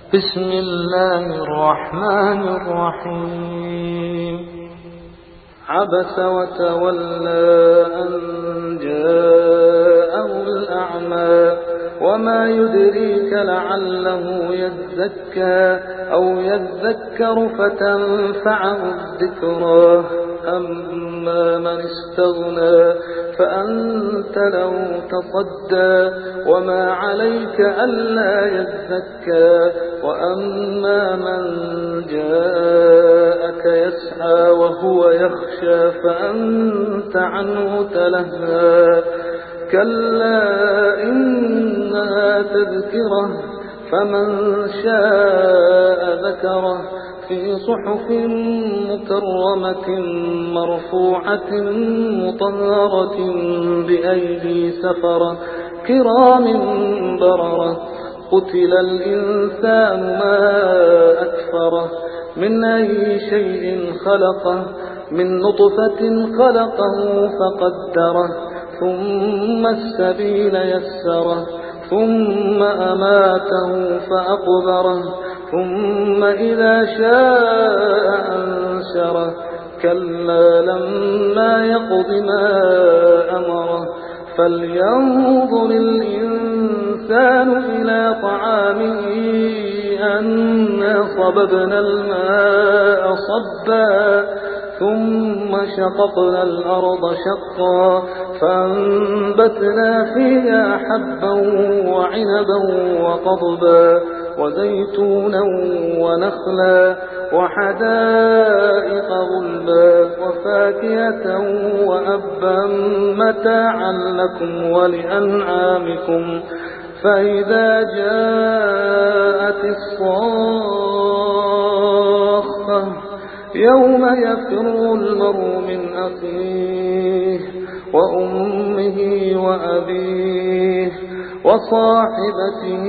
بسم الله الرحمن الرحيم عبس وتولى أن جاءه الأعمى وما يدريك لعله يزكى أو يذكر فتنفعه الذكرى أما من استغنى فأنت له تصدى وما عليك ألا يزكى وأما من جاءك يسعى وهو يخشى فأنت عنه تلهى كلا إنها تذكرة فمن شاء ذكره في صحف مكرمة مرفوعة مطهرة بأيدي سفرة كرام بررة قتل الإنسان ما أكفره من أي شيء خلقه من نطفة خلقه فقدره ثم السبيل يسره ثم أماته فأقبره ثم إذا شاء أنشره كلا لما يقض ما أمره فلينظر الإنسان إلى طعامه أنا صببنا الماء صبا ثم شققنا الأرض شقا فأنبتنا فيها حبا وعنبا وقضبا وزيتونا ونخلا وحدائق غلبا وفاكهة وأبا متاعا لكم ولأنعامكم فإذا جاءت الصاخة يوم يفر المرء من أخيه وأمه وأبيه وصاحبته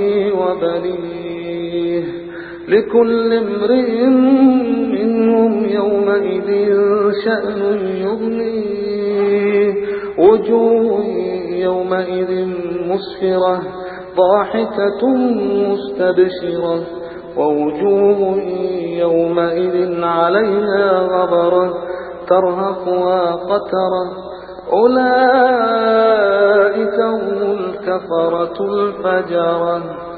وبنيه لكل امرئ منهم يومئذ شأن يغنيه وجوه يومئذ مسفرة ضاحكة مستبشرة ووجوه يومئذ عليها غبرة ترهقها قترة أولئك هم الكفرة الفجرة.